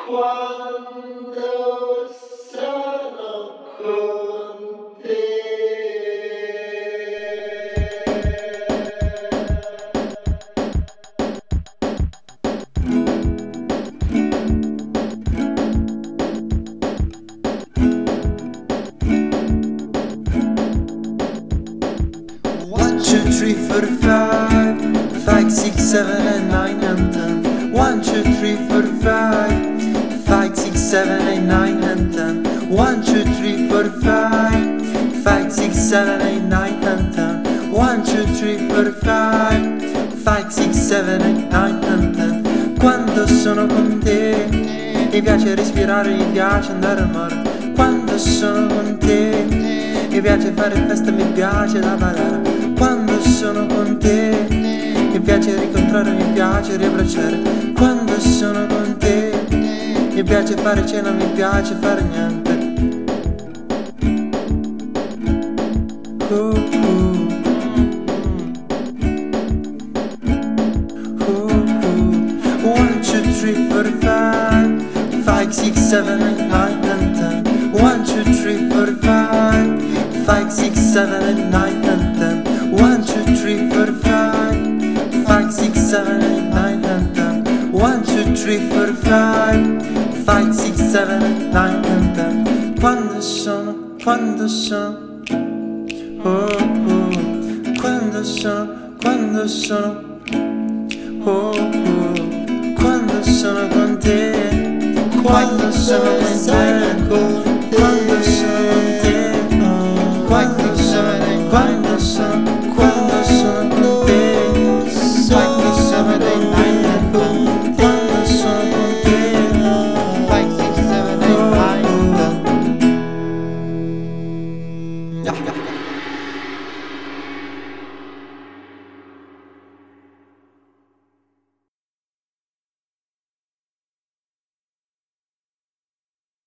Quando sono con te. 1, 2, 3, 4, 5, 5, 6, 7 and 9 and 10. 1, 2, 3, 4, 5, 5, 6, 7, 8, 9 and 10. 1, 2, 3, 4, 5, 5, 6, 7, 8, 9 and 10. 1, 2, 3, 4, 5, 5, 6, 7, 8, 9 and 10. Quando sono con te mi piace respirare, mi piace andare al mare. Quando sono con te mi piace fare festa, mi piace la ballare. Quando sono con te mi piace rincontrare, mi piace riabbracciare. Quando sono con te mi piace fare cena, mi piace fare niente. 1, 2, 3, 4, 5, 5, 6, 7, 8, 9 and 10. 1, 2, 3, 4, 5, 5, 6, 7, 8, 9 and 10. 1, 2, 3, 4, 5, 5, 6, 7, 8, 9 and 10. 1, 2, 3, 4, 5, 5, 6, 7, 8, 9 and 10. Quando sono, quando sono, oh oh, quando sono, quando sono, oh oh, quando sono con te, quando sono con te.